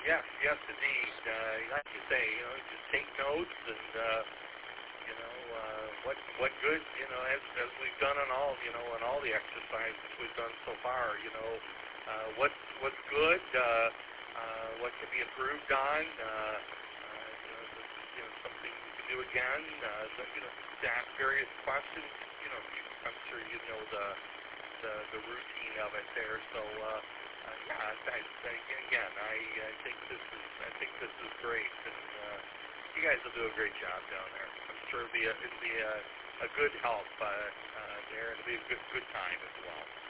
Yes, indeed. Like you say, just take notes and, what good, as we've done on all the exercises we've done so far, what's good, what can be improved on, something you can do again, to ask various questions, I'm sure the routine of it there. So, I think this is great, and you guys will do a great job down there. I'm sure it'll be a good help there, and it'll be a good time as well.